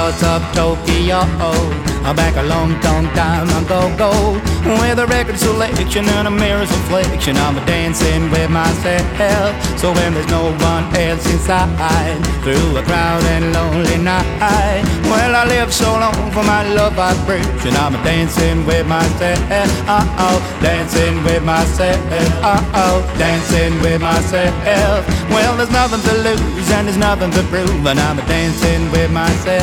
shores of Tokyo, back a long time ago. With a record selection and a mirror's reflection, I'm dancing with myself. So when there's no one else inside, through a crowd and lonely night, well, I live so long for my love vibration. I'm dancing with myself, dancing with myself, dancing with myself. Well, there's nothing to lose and there's nothing to prove, and I'm dancing with myself.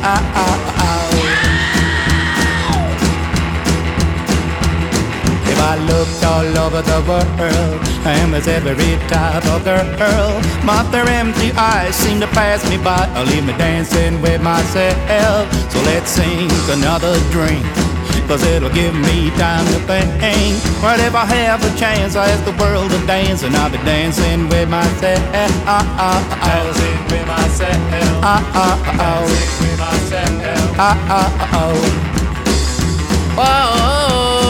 If I looked all over the world, and there's every type of girl, but their empty eyes seem to pass me by, or leave me dancing with myself. So let's sing another drink, 'cause it'll give me time to think. But if I have a chance, I ask the world to dance, and I'll be dancing with myself. Dancing with myself. Dancing with myself. Whoa.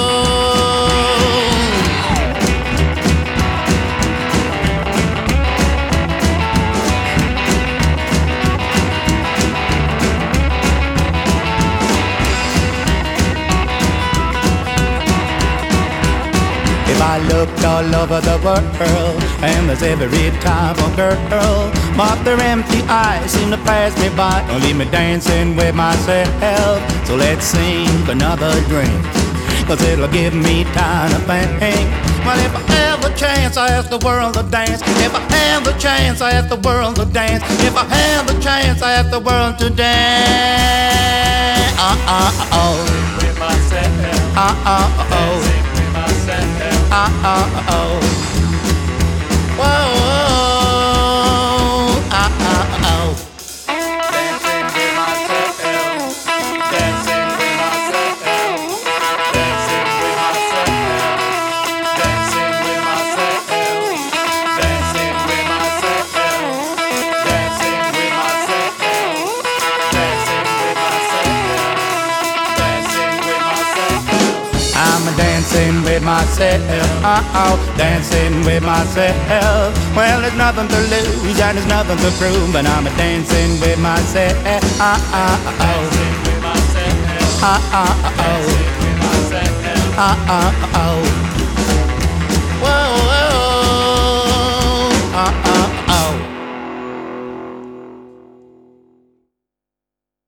If I looked all over the world, and there's every type of girl, but their empty eyes seem to pass me by, don't leave me dancing with myself. So let's sing another drink, 'cause it'll give me time to think. Well, if I have the chance, I ask the world to dance. If I have the chance, I ask the world to dance. If I have the chance, I ask the world to dance. With myself. Dancing with myself. Whoa. Dancing with myself. Dancing with myself. Dancing with myself. Dancing with myself. Dancing with myself. Dancing with myself. Dancing with myself. Dancing with myself. I'm dancing with myself, dancing with myself. Well, there's nothing to lose and there's nothing to prove, but I'm dancing with myself. Dancing with myself. Dancing with myself. Oh.